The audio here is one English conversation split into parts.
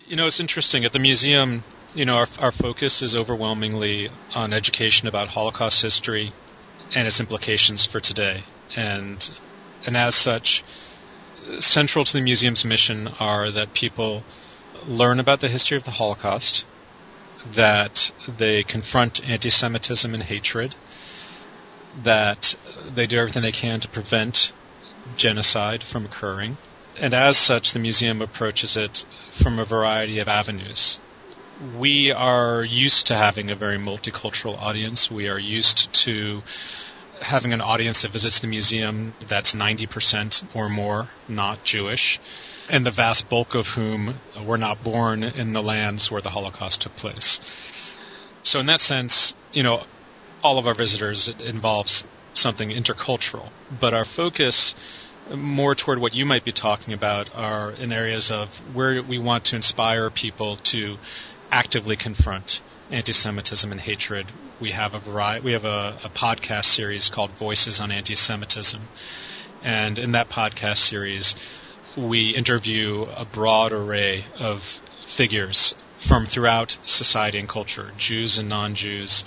It's interesting. At the museum, our focus is overwhelmingly on education about Holocaust history and its implications for today. And as such, central to the museum's mission are that people learn about the history of the Holocaust, that they confront anti-Semitism and hatred, that they do everything they can to prevent genocide from occurring. And as such, the museum approaches it from a variety of avenues. We are used to having a very multicultural audience. We are used to having an audience that visits the museum that's 90% or more not Jewish, and the vast bulk of whom were not born in the lands where the Holocaust took place. So in that sense, all of our visitors, it involves something intercultural. But our focus more toward what you might be talking about are in areas of where we want to inspire people to actively confront anti-Semitism and hatred. We have a podcast series called Voices on Anti-Semitism. And in that podcast series, we interview a broad array of figures from throughout society and culture, Jews and non-Jews,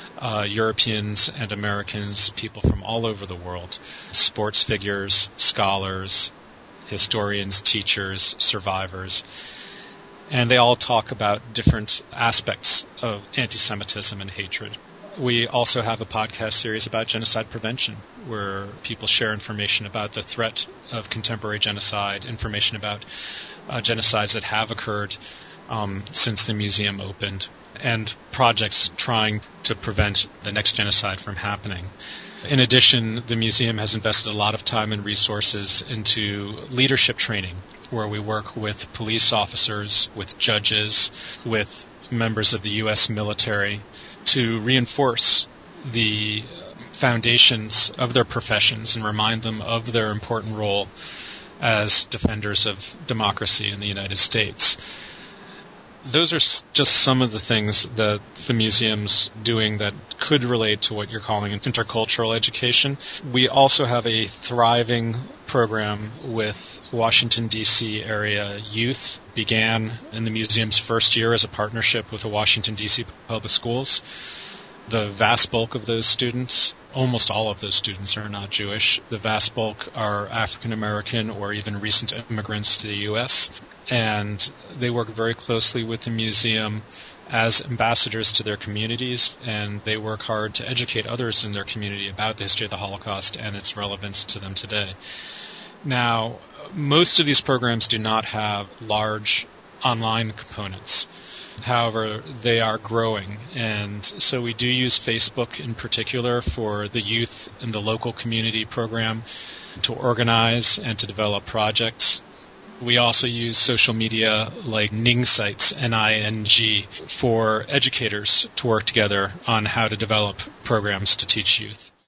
Europeans and Americans, people from all over the world, sports figures, scholars, historians, teachers, survivors, and they all talk about different aspects of anti-Semitism and hatred. We also have a podcast series about genocide prevention, where people share information about the threat of contemporary genocide, information about genocides that have occurred since the museum opened, and projects trying to prevent the next genocide from happening. In addition, the museum has invested a lot of time and resources into leadership training, where we work with police officers, with judges, with members of the U.S. military to reinforce the foundations of their professions and remind them of their important role as defenders of democracy in the United States. Those are just some of the things that the museum's doing that could relate to what you're calling intercultural education. We also have a thriving program with Washington, D.C. area youth. Began in the museum's first year as a partnership with the Washington, D.C. Public Schools. The vast bulk of those students, almost all of those students, are not Jewish. The vast bulk are African American or even recent immigrants to the U.S., and they work very closely with the museum as ambassadors to their communities, and they work hard to educate others in their community about the history of the Holocaust and its relevance to them today. Now, most of these programs do not have large online components. However, they are growing, and so we do use Facebook in particular for the youth in the local community program to organize and to develop projects. We also use social media like Ning sites, N-I-N-G, for educators to work together on how to develop programs to teach youth.